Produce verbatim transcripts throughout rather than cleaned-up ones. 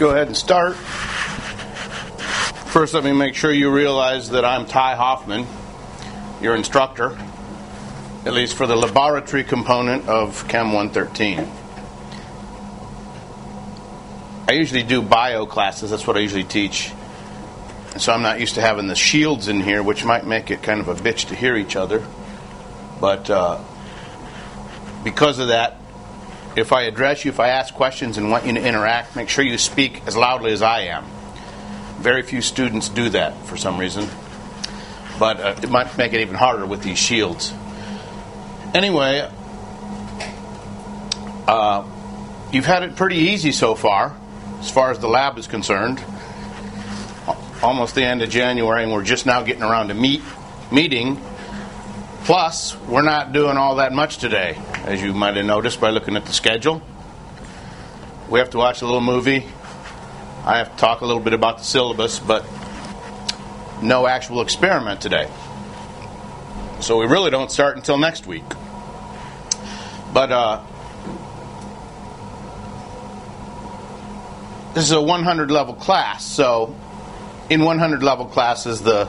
go ahead and start. First, let me make sure you realize that I'm Ty Hoffman, your instructor, at least for the laboratory component of Chem one thirteen. I usually do bio classes. That's what I usually teach. And so I'm not used to having the shields in here, which might make it kind of a bitch to hear each other. But uh, because of that, if I address you, if I ask questions and want you to interact, make sure you speak as loudly as I am. Very few students do that for some reason. But uh, it might make it even harder with these shields. Anyway, uh, you've had it pretty easy so far, as far as the lab is concerned. Almost the end of January, and we're just now getting around to meet meeting. Plus, we're not doing all that much today, as you might have noticed by looking at the schedule. We have to watch a little movie. I have to talk a little bit about the syllabus, but no actual experiment today. So we really don't start until next week. But uh, this is a one hundred level class, so in one hundred level classes, the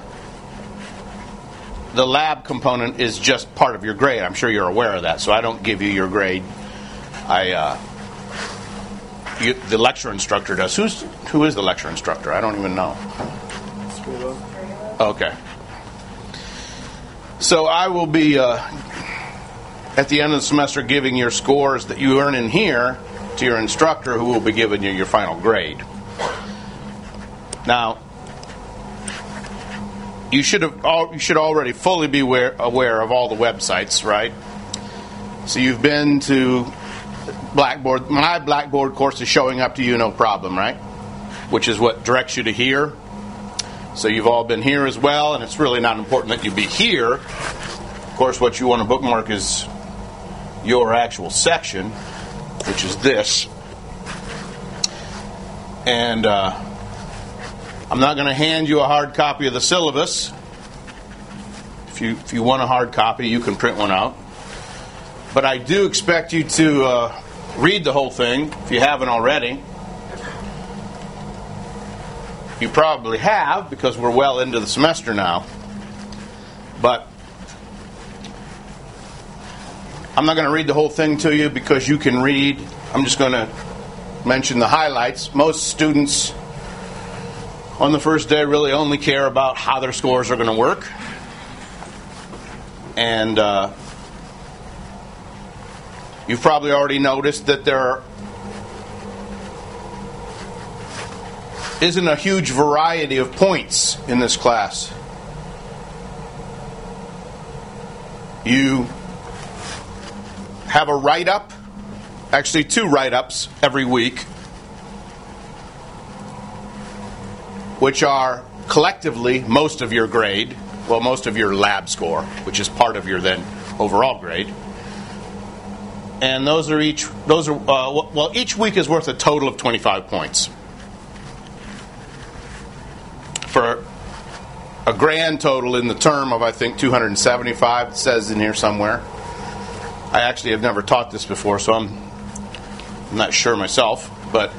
the lab component is just part of your grade. I'm sure you're aware of that, so I don't give you your grade. I uh, you, the lecture instructor does. Who's who is the lecture instructor? I don't even know. Okay. So I will be uh, at the end of the semester giving your scores that you earn in here to your instructor, who will be giving you your final grade. Now, you should have all, you should already fully be aware, aware of all the websites, right? So you've been to Blackboard. My Blackboard course is showing up to you no problem, right? Which is what directs you to here. So you've all been here as well, and it's really not important that you be here. Of course, what you want to bookmark is your actual section, which is this. And uh, I'm not going to hand you a hard copy of the syllabus. If you if you want a hard copy, you can print one out. But I do expect you to uh, read the whole thing, if you haven't already. You probably have, because we're well into the semester now. But I'm not going to read the whole thing to you because you can read. I'm just going to mention the highlights. Most students on the first day really only care about how their scores are going to work. And uh, you've probably already noticed that there are isn't a huge variety of points in this class. You have a write-up, actually two write-ups every week, which are collectively most of your grade, well, most of your lab score, which is part of your then overall grade. And those are each, those are, uh, well, each week is worth a total of twenty-five points. For a grand total in the term of, I think, two hundred seventy-five, it says in here somewhere. I actually have never taught this before, so I'm not sure myself, but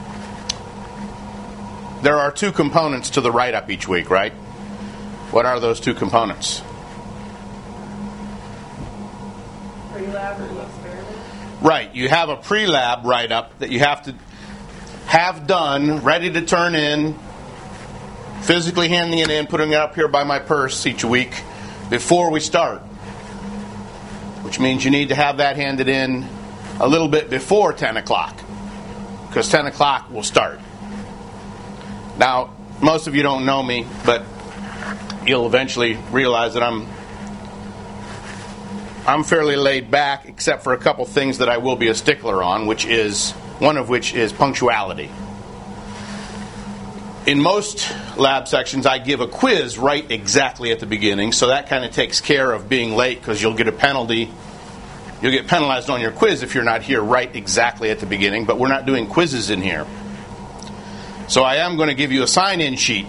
there are two components to the write-up each week, right? What are those two components? Pre-lab and experiment? Right. You have a pre-lab write-up that you have to have done, ready to turn in, physically handing it in, putting it up here by my purse each week before we start. Which means you need to have that handed in a little bit before ten o'clock. Because ten o'clock will start. Now, most of you don't know me, but you'll eventually realize that I'm I'm fairly laid back, except for a couple things that I will be a stickler on, which is, one of which is punctuality. In most lab sections, I give a quiz right exactly at the beginning, so that kind of takes care of being late, because you'll get a penalty. You'll get penalized on your quiz if you're not here right exactly at the beginning, but we're not doing quizzes in here. So I am going to give you a sign-in sheet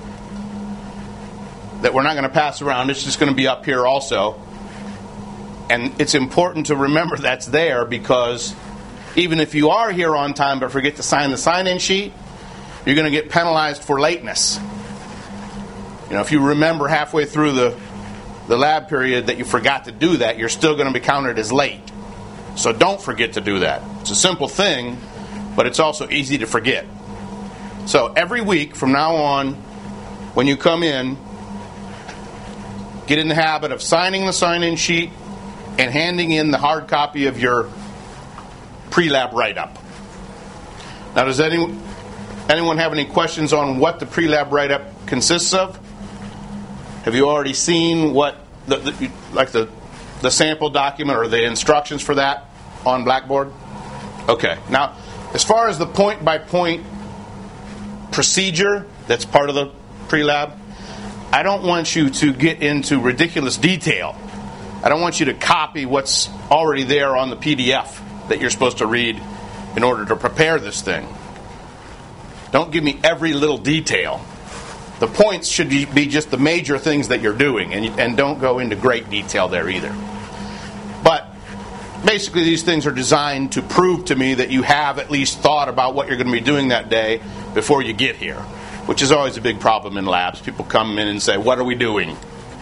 that we're not going to pass around. It's just going to be up here also. And it's important to remember that's there, because even if you are here on time but forget to sign the sign-in sheet, you're going to get penalized for lateness. You know, if you remember halfway through the, the lab period that you forgot to do that, you're still going to be counted as late. So don't forget to do that. It's a simple thing, but it's also easy to forget. So every week from now on, when you come in, get in the habit of signing the sign-in sheet and handing in the hard copy of your pre-lab write-up. Now, does any, anyone have any questions on what the pre-lab write-up consists of? Have you already seen what, the, the, like the, the sample document or the instructions for that on Blackboard? Okay. Now, as far as the point-by-point procedure that's part of the pre-lab, I don't want you to get into ridiculous detail. I don't want you to copy what's already there on the P D F that you're supposed to read in order to prepare this thing. Don't give me every little detail. The points should be just the major things that you're doing, and, and don't go into great detail there either. But basically these things are designed to prove to me that you have at least thought about what you're going to be doing that day before you get here, which is always a big problem in labs. People come in and say, what are we doing?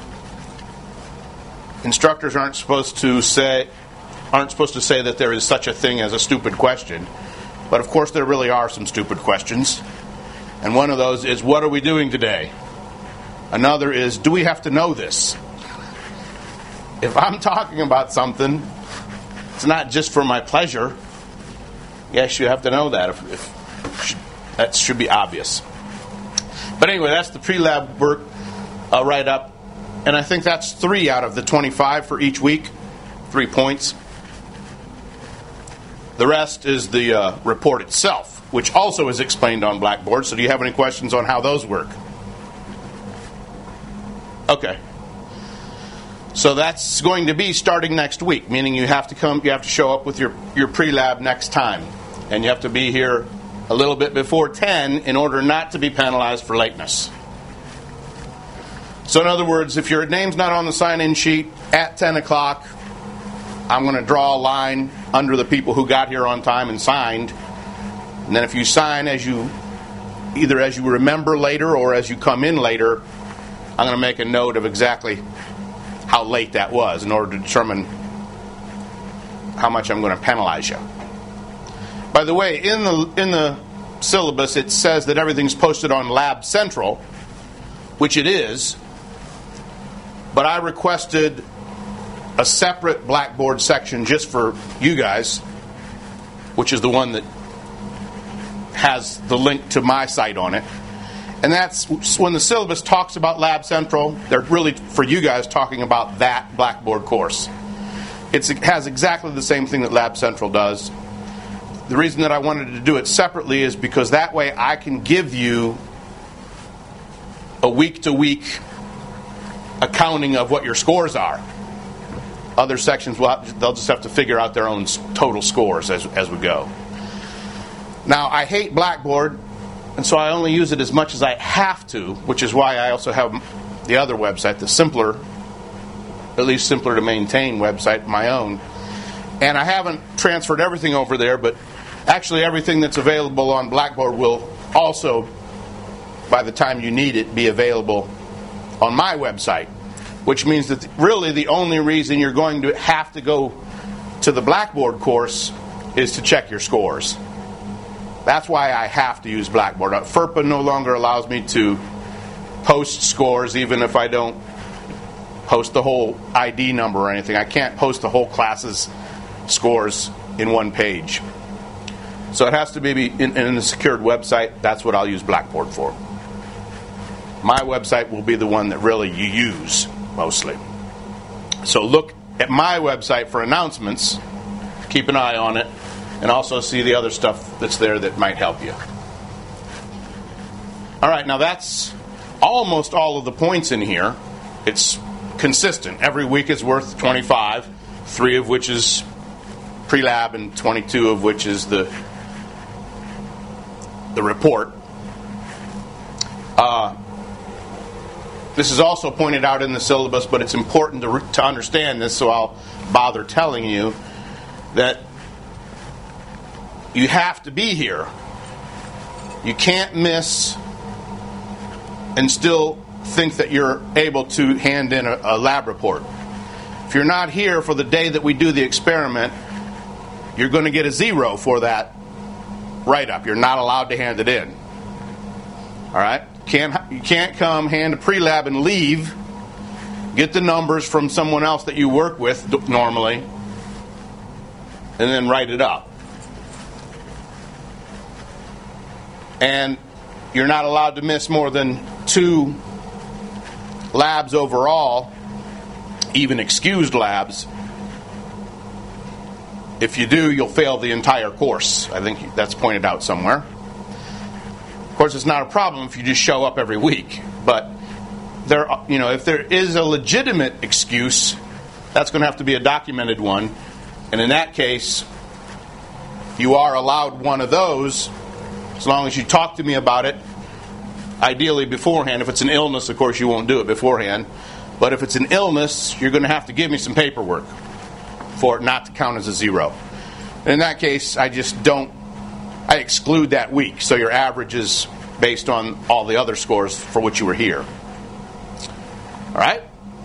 Instructors aren't supposed to say aren't supposed to say that there is such a thing as a stupid question. But of course there really are some stupid questions. And one of those is, what are we doing today? Another is, do we have to know this? If I'm talking about something, it's not just for my pleasure. Yes, you have to know that. If, if, that should be obvious. But anyway, that's the pre-lab work uh, write-up. And I think that's three out of the twenty-five for each week. Three points. The rest is the uh, report itself, which also is explained on Blackboard. So do you have any questions on how those work? Okay. So that's going to be starting next week, meaning you have to come, you have to show up with your, your pre-lab next time. And you have to be here a little bit before ten in order not to be penalized for lateness. So in other words, if your name's not on the sign-in sheet at ten o'clock, I'm going to draw a line under the people who got here on time and signed. And then if you sign as you, either as you remember later or as you come in later, I'm going to make a note of exactly how late that was in order to determine how much I'm going to penalize you. By the way, in the in the syllabus it says that everything's posted on Lab Central, which it is, but I requested a separate Blackboard section just for you guys, which is the one that has the link to my site on it. And that's when the syllabus talks about Lab Central, they're really, for you guys, talking about that Blackboard course. It's, it has exactly the same thing that Lab Central does. The reason that I wanted to do it separately is because that way I can give you a week-to-week accounting of what your scores are. Other sections, will have, they'll just have to figure out their own total scores as, as we go. Now, I hate Blackboard, and so I only use it as much as I have to, which is why I also have the other website, the simpler, at least simpler to maintain website, my own. And I haven't transferred everything over there, but actually everything that's available on Blackboard will also, by the time you need it, be available on my website, which means that really the only reason you're going to have to go to the Blackboard course is to check your scores. That's why I have to use Blackboard. FERPA no longer allows me to post scores even if I don't post the whole I D number or anything. I can't post the whole class's scores in one page. So it has to be in, in a secured website. That's what I'll use Blackboard for. My website will be the one that really you use mostly. So look at my website for announcements. Keep an eye on it. And also see the other stuff that's there that might help you. All right, now that's almost all of the points in here. It's consistent. Every week is worth twenty-five, three of which is pre-lab and twenty-two of which is the the report. Uh, this is also pointed out in the syllabus, but it's important to, re- to understand this, so I'll bother telling you that you have to be here You can't miss and still think that you're able to hand in a, a lab report. If you're not here for the day that we do the experiment, you're going to get a zero for that write-up. You're not allowed to hand it in. All right? Can't, you can't come, hand a pre-lab, and leave, get the numbers from someone else that you work with normally, and then write it up. And you're not allowed to miss more than two labs overall, even excused labs. If you do, you'll fail the entire course. I think that's pointed out somewhere. Of course, it's not a problem if you just show up every week. But there, you know, if there is a legitimate excuse, that's going to have to be a documented one. And in that case, you are allowed one of those as long as you talk to me about it, ideally beforehand. If it's an illness, of course, you won't do it beforehand. But if it's an illness, you're going to have to give me some paperwork for it not to count as a zero. In that case, I just don't, I exclude that week. So your average is based on all the other scores for which you were here. All right?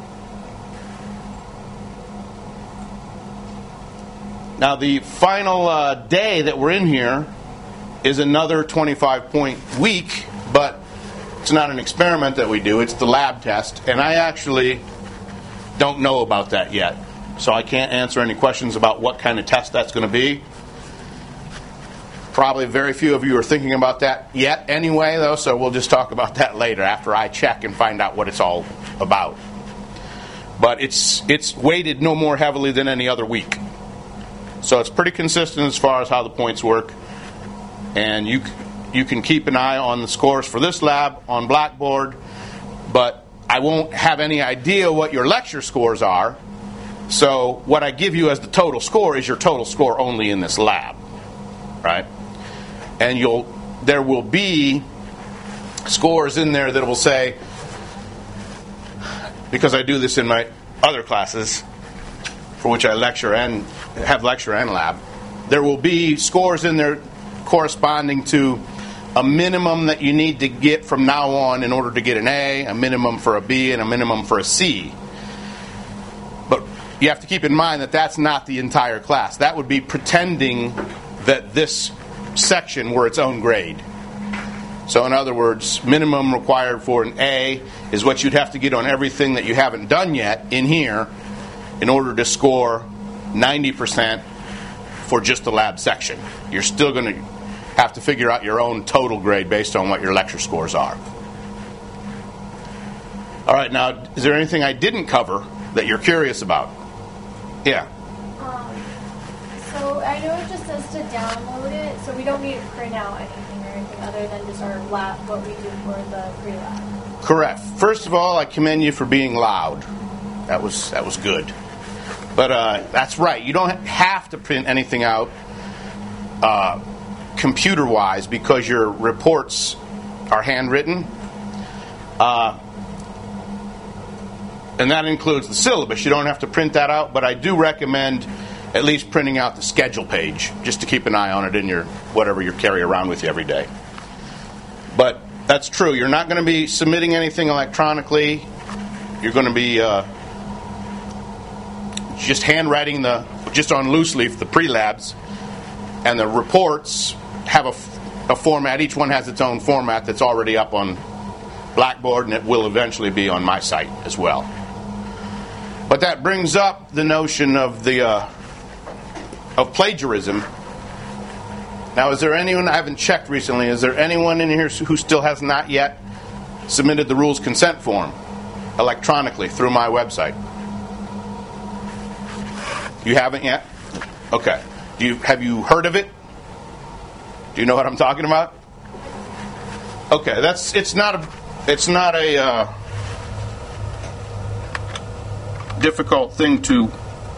Now the final uh, day that we're in here is another twenty-five point week, but it's not an experiment that we do, it's the lab test, and I actually don't know about that yet. So I can't answer any questions about what kind of test that's going to be. Probably very few of you are thinking about that yet anyway, though, so we'll just talk about that later after I check and find out what it's all about. But it's it's weighted no more heavily than any other week. So it's pretty consistent as far as how the points work. And you you can keep an eye on the scores for this lab on Blackboard, but I won't have any idea what your lecture scores are. So what I give you as the total score is your total score only in this lab, right? And you'll there will be scores in there that will say, because I do this in my other classes, for which I lecture and have lecture and lab, there will be scores in there corresponding to a minimum that you need to get from now on in order to get an A, a minimum for a B, and a minimum for a C. But you have to keep in mind that that's not the entire class. That would be pretending that this section were its own grade. So in other words, minimum required for an A is what you'd have to get on everything that you haven't done yet in here in order to score ninety percent for just the lab section. You're still going to have to figure out your own total grade based on what your lecture scores are. All right, now, is there anything I didn't cover that you're curious about? Yeah. Um, so I know it just says to download it, so we don't need to print out anything or anything other than just our lab, what we do for the pre-lab. Correct. First of all, I commend you for being loud. That was that was good. But uh, that's right. You don't have to print anything out uh, computer-wise because your reports are handwritten. Uh, and that includes the syllabus. You don't have to print that out, but I do recommend at least printing out the schedule page just to keep an eye on it in your whatever you carry around with you every day. But that's true. You're not going to be submitting anything electronically. You're going to be uh, just handwriting the, just on loose leaf, the pre-labs, and the reports have a, a format. Each one has its own format that's already up on Blackboard, and it will eventually be on my site as well. But that brings up the notion of the uh, of plagiarism. Now, is there anyone, I haven't checked recently, is there anyone in here who still has not yet submitted the rules consent form electronically through my website? You haven't yet? Okay. Do you have you heard of it? Do you know what I'm talking about? Okay, that's it's not a it's not a uh, difficult thing to.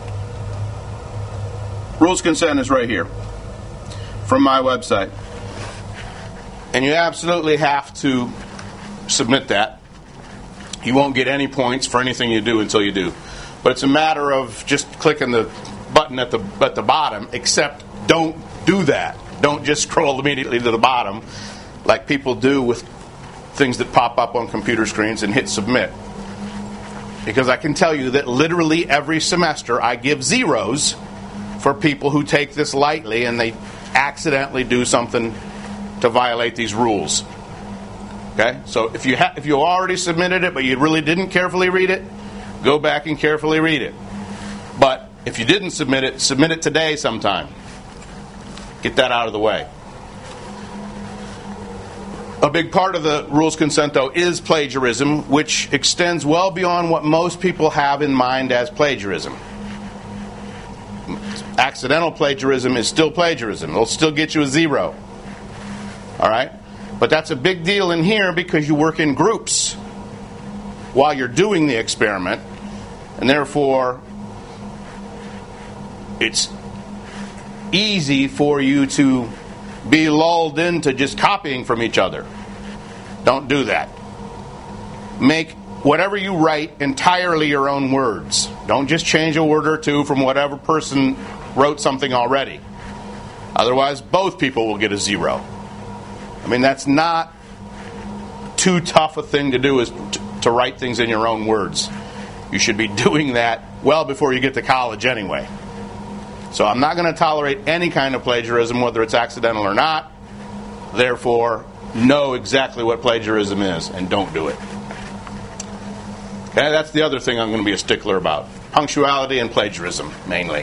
Rules consent is right here from my website, and you absolutely have to submit that. You won't get any points for anything you do until you do. But it's a matter of just clicking the button at the at the bottom, except don't do that. Don't just scroll immediately to the bottom. like people do with things that pop up on computer screens and hit submit. Because I can tell you that literally every semester I give zeros for people who take this lightly and they accidentally do something to violate these rules. Okay? So if you ha- if you already submitted it but you really didn't carefully read it, go back and carefully read it. But if you didn't submit it, submit it today sometime. Get that out of the way. A big part of the rules consent, though, is plagiarism, which extends well beyond what most people have in mind as plagiarism. Accidental plagiarism is still plagiarism. It'll still get you a zero. All right? But that's a big deal in here because you work in groups while you're doing the experiment, and therefore it's easy for you to be lulled into just copying from each other. Don't do that. Make whatever you write entirely your own words. Don't just change a word or two from whatever person wrote something already. Otherwise, both people will get a zero. I mean, that's not too tough a thing to do, is to, to write things in your own words. You should be doing that well before you get to college anyway. So I'm not going to tolerate any kind of plagiarism, whether it's accidental or not. Therefore, know exactly what plagiarism is and don't do it. Okay, that's the other thing I'm going to be a stickler about. Punctuality and plagiarism, mainly.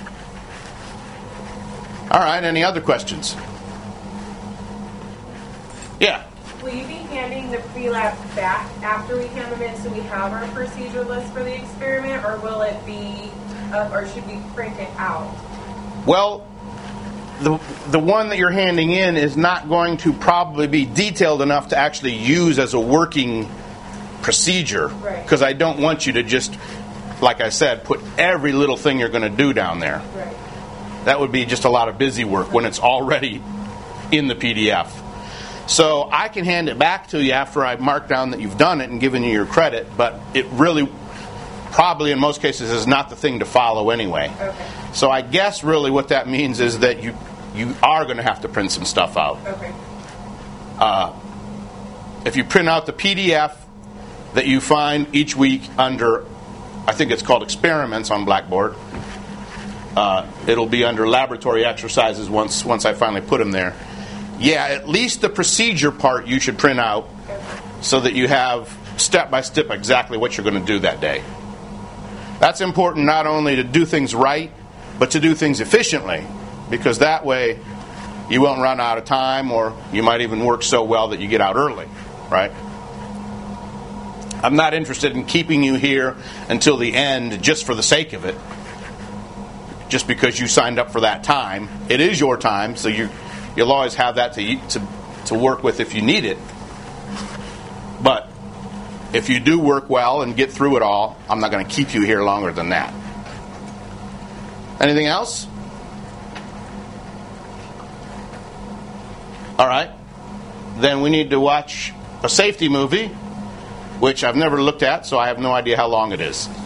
All right, any other questions? Yeah. Will you be handing the pre-lab back after we hand them in so we have our procedure list for the experiment, or will it be, uh, or should we print it out? Well, the the one that you're handing in is not going to probably be detailed enough to actually use as a working procedure. Right. Because I don't want you to just, like I said, put every little thing you're going to do down there. Right. That would be just a lot of busy work when it's already in the P D F. So I can hand it back to you after I've marked down that you've done it and given you your credit, but it really, probably in most cases, is not the thing to follow anyway. Okay. So I guess really what that means is that you you are going to have to print some stuff out. Okay. Uh, if you print out the P D F that you find each week under, I think it's called experiments on Blackboard, uh, it'll be under laboratory exercises once once I finally put them there. Yeah, at least the procedure part you should print out so that you have step by step exactly what you're going to do that day. That's important not only to do things right, but to do things efficiently, because that way you won't run out of time, or you might even work so well that you get out early, right? I'm not interested in keeping you here until the end just for the sake of it, just because you signed up for that time. It is your time, so you you'll always have that to to to work with if you need it. But if you do work well and get through it all, I'm not going to keep you here longer than that. Anything else? All right. Then we need to watch a safety movie, which I've never looked at, so I have no idea how long it is.